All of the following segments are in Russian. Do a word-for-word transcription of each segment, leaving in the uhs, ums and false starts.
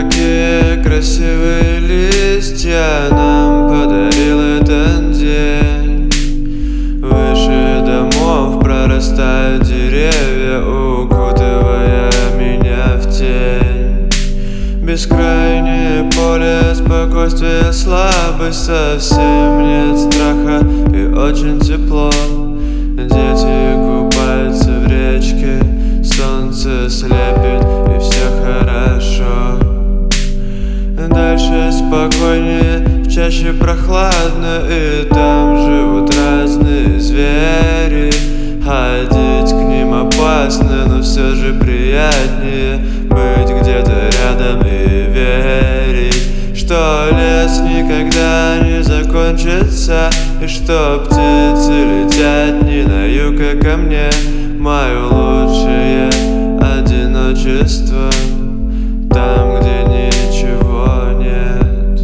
Какие красивые листья нам подарил этот день. Выше домов прорастают деревья, укутывая меня в тень. Бескрайнее поле, спокойствие, слабость, совсем нет страха и очень тепло. Дети купаются в речке, солнце слепит и все хорошо. Дальше спокойнее, в чаще прохладно, и там живут разные звери. Ходить к ним опасно, но все же приятнее быть где-то рядом и верить, что лес никогда не закончится, и что птицы летят не на юг, а ко мне. Мое лучшее одиночество там, где ничего нет.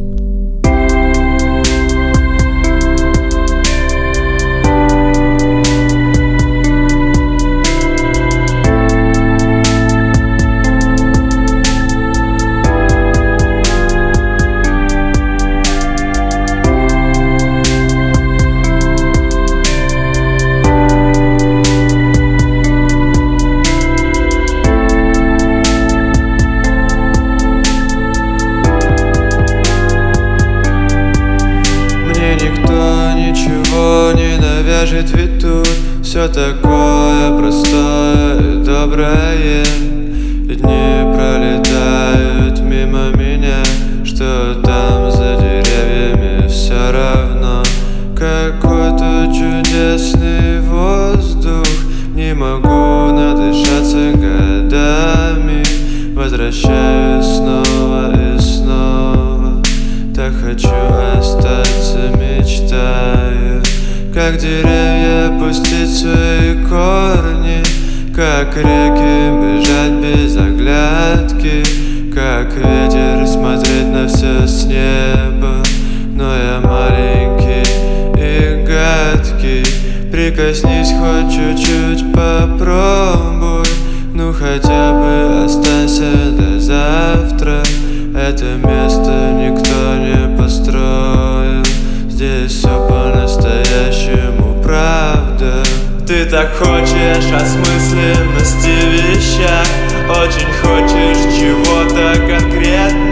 Ведь тут все такое простое и доброе. Дни пролетают мимо меня, что там за деревьями все равно. Какой-то чудесный воздух, не могу надышаться годами. Возвращаюсь снова и снова, так хочу остаться, мечтаю. Как деревья пустить свои корни, как реки бежать без оглядки, как ветер смотреть на все с неба. Но я маленький и гадкий, прикоснись хоть чуть-чуть, попробуй. Ну хотя бы останься до завтра, это место никто не построил. Здесь все по-настоящему правда. Ты так хочешь осмысленности в вещах, очень хочешь чего-то конкретного.